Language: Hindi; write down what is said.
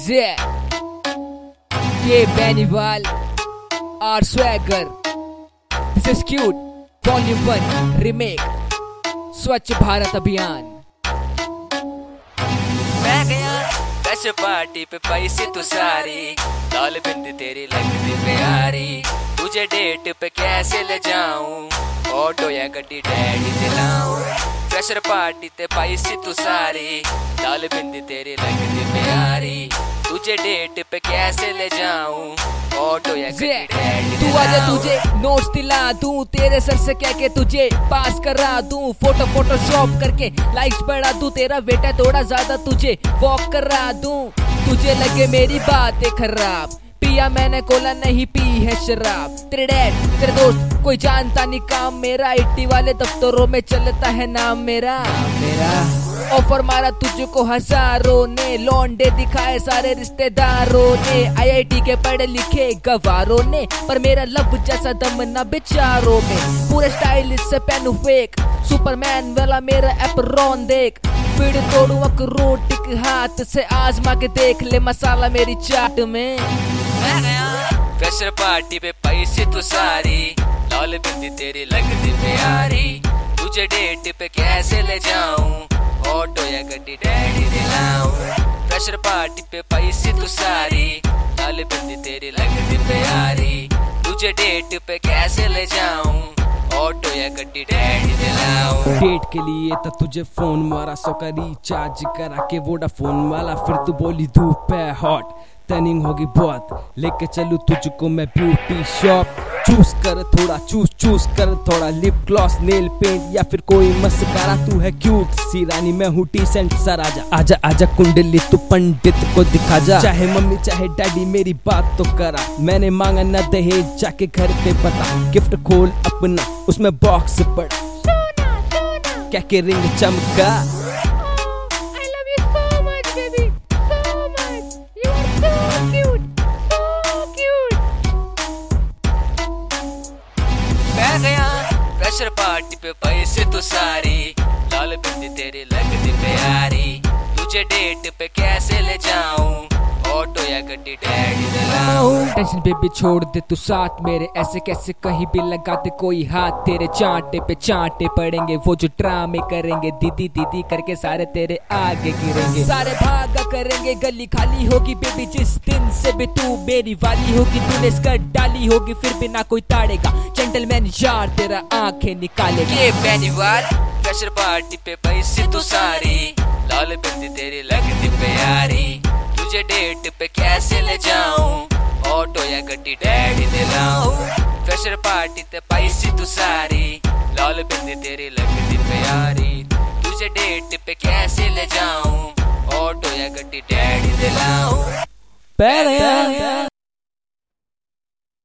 Yeah, ये बेनीवाल और swagger, this is cute volume 1 remake, Swachh Bharat अभियान। मैं गया कैसे पार्टी पे पैसे तू सारी, लाल बिंदी तेरी लगती प्यारी, तुझे डेट पे कैसे ले जाऊं, ऑटो या गड्डी डैडी दिलाऊं। फ्रेशर पार्टी ते पैसे तू सारी, लाल बिंदी तेरी लगती प्यारी, तुझे डेट पे कैसे ले जाऊं, ऑटो या गड्डी डैडी तू आजा, तुझे नोट्स दिला दूं, तेरे सर से कह के तुझे पास करा दूं, फोटो शॉप करके लाइक्स बढ़ा दूं, तेरा वेट है थोड़ा ज्यादा तुझे वॉक करा दूं। तुझे लगे मेरी बातें खराब, पिया मैंने कोला नहीं पी है शराब, तेरे डैड तेरे दोस्त कोई जानता नहीं काम मेरा, इट्टी वाले दफ्तरों में चलता है नाम मेरा। ऑफर मारा तुझको हजारों ने, लौंडे दिखाए सारे रिश्तेदारों ने, आईआईटी के पढ़े लिखे गवारों ने, पर मेरा लव जैसा दम ना बेचारों में। पूरे स्टाइल से पहनू फेक, सुपरमैन वाला मेरा एप्रॉन देख, फिर तोड़ू अखरोट के हाथ से, आजमा के देख ले मसाला मेरी चाट में। मैं गया फ्रेशर पार्टी पे पैसे तू सारी, लाल बिंदी तेरी लगती प्यारी, तुझे डेट पे कैसे ले जाऊं, ऑटो या गड्डी डैडी दिलाऊं। फ्रेशर पार्टी पे पैसे तू सारी, लाल बिंदी तेरी लगती प्यारी, तुझे डेट पे कैसे ले जाऊं, ऑटो या गड्डी डैडी दिलाऊं। डेट के लिए तो तुझे फोन मारा, 100 का रिचार्ज करा के वोडाफोन वाला, फिर तू बोली धूप है हॉट, टर्निंग होगी बहुत, लेके चलूं तुझको मैं ब्यूटी शॉप। चूज कर थोड़ा लिप ग्लॉस, नेल पेंट या फिर कोई मस्कारा, तू है क्यूट सी रानी, मैं हूँ डिसेंट सा राजा। आजा आजा कुंडली तू पंडित को दिखा जा, चाहे मम्मी चाहे डैडी मेरी बात तो करा, मैंने मांगा न दहेज जाके घर पे बता, गिफ्ट खोल अपना उसमें बॉक्स पड़ा, क्या के रिंग चमका। मैं गया फ्रेशर पार्टी पे पैसे तू सारी, लाल बिंदी तेरी लगती प्यारी, तुझे डेट पे कैसे ले जाऊं, ऑटो या गड्डी डैडी दिलाऊं। टेंशन बेबी छोड़ दे तू साथ मेरे, ऐसे कैसे कहीं भी लगा दे कोई हाथ, तेरे चांटे पे चांटे पड़ेंगे, वो जो ड्रामे करेंगे दीदी दीदी करके सारे तेरे आगे गिरेंगे, सारे भागा करेंगे, गली खाली होगी बेबी जिस दिन से भी तू मेरी वाली होगी, तूने स्कर्ट डाली होगी फिर भी ना कोई ताड़ेगा, जेंटलमैन यार तेरा आंखें निकालेगा। ये बेनीवाल फ्रेशर पार्टी पे पैसे तू सारी, लाल बिंदी तेरी लगती प्यारी, तुझे डेट पे कैसे ले जाऊं, ऑटो या गड्डी डैडी दिलाऊं। फ्रेशर पार्टी ते पैसे तू सारी, लाल बिंदी तेरी लगती प्यारी, तुझे डेट पे कैसे ले जाऊं, ऑटो या गड्डी डैडी दिलाऊं।